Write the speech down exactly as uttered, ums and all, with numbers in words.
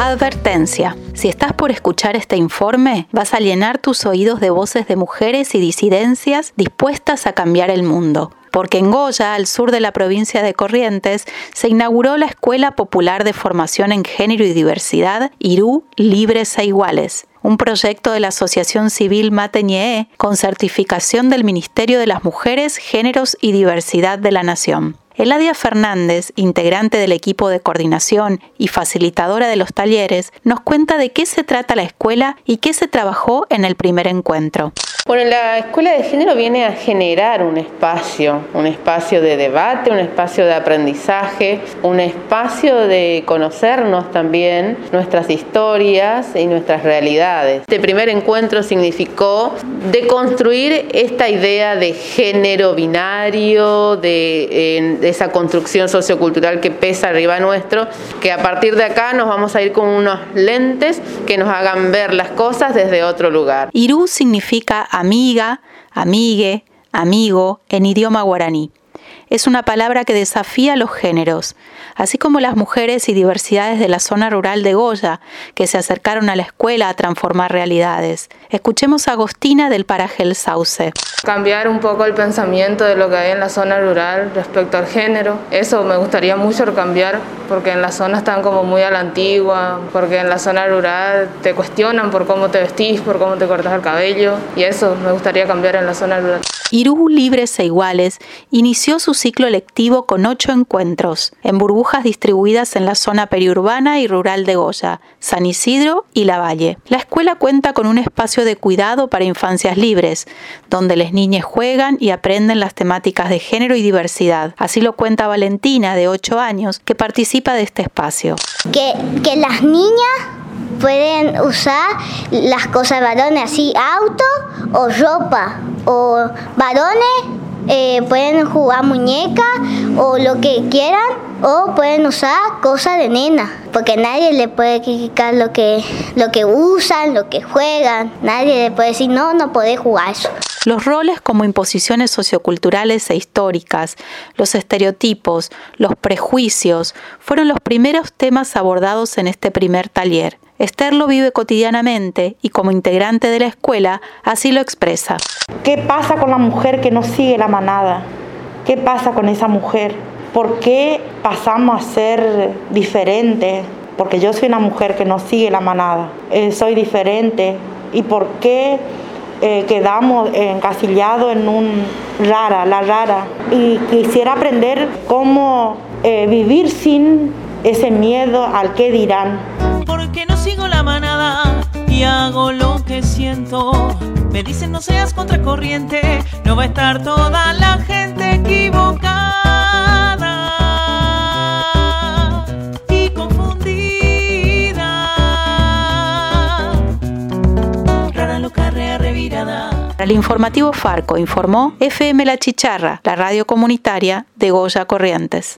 Advertencia. Si estás por escuchar este informe, vas a llenar tus oídos de voces de mujeres y disidencias dispuestas a cambiar el mundo. Porque en Goya, al sur de la provincia de Corrientes, se inauguró la Escuela Popular de Formación en Género y Diversidad, Irú Libres e Iguales, un proyecto de la Asociación Civil Mateñé con certificación del Ministerio de las Mujeres, Géneros y Diversidad de la Nación. Eladia Fernández, integrante del equipo de coordinación y facilitadora de los talleres, nos cuenta de qué se trata la escuela y qué se trabajó en el primer encuentro. Bueno, la Escuela de Género viene a generar un espacio, un espacio de debate, un espacio de aprendizaje, un espacio de conocernos también, nuestras historias y nuestras realidades. Este primer encuentro significó deconstruir esta idea de género binario, de, eh, de esa construcción sociocultural que pesa arriba nuestro, que a partir de acá nos vamos a ir con unos lentes que nos hagan ver las cosas desde otro lugar. Irú significa amiga, amigue, amigo en idioma guaraní. Es una palabra que desafía los géneros, así como las mujeres y diversidades de la zona rural de Goya, que se acercaron a la escuela a transformar realidades. Escuchemos a Agostina del paraje El Sauce. Cambiar un poco el pensamiento de lo que hay en la zona rural respecto al género. Eso me gustaría mucho cambiar, porque en la zona están como muy a la antigua, porque en la zona rural te cuestionan por cómo te vestís, por cómo te cortas el cabello, y eso me gustaría cambiar en la zona rural. Irú Libres e Iguales inició su ciclo lectivo con ocho encuentros, en burbujas distribuidas en la zona periurbana y rural de Goya, San Isidro y Lavalle. La escuela cuenta con un espacio de cuidado para infancias libres, donde las niñas juegan y aprenden las temáticas de género y diversidad. Así lo cuenta Valentina, de ocho años, que participa de este espacio. Que, que las niñas pueden usar las cosas de varones, así auto o ropa, o varones eh, pueden jugar muñeca o lo que quieran, o pueden usar cosas de nena, porque nadie le puede criticar lo que, lo que usan, lo que juegan. Nadie le puede decir, no, no podés jugar eso. Los roles como imposiciones socioculturales e históricas, los estereotipos, los prejuicios, fueron los primeros temas abordados en este primer taller. Esther lo vive cotidianamente y como integrante de la escuela así lo expresa. ¿Qué pasa con la mujer que no sigue la manada? ¿Qué pasa con esa mujer? ¿Por qué pasamos a ser diferentes? Porque yo soy una mujer que no sigue la manada. Eh, soy diferente. ¿Y por qué eh, quedamos encasillados en un rara, la rara? Y quisiera aprender cómo eh, vivir sin ese miedo al qué dirán. Porque no sigo la manada y hago lo que siento. Me dicen no seas contracorriente, no va a estar toda la gente equivocada y confundida. Rara, loca, rea, revirada. Para el informativo Farco informó F M La Chicharra, la radio comunitaria de Goya Corrientes.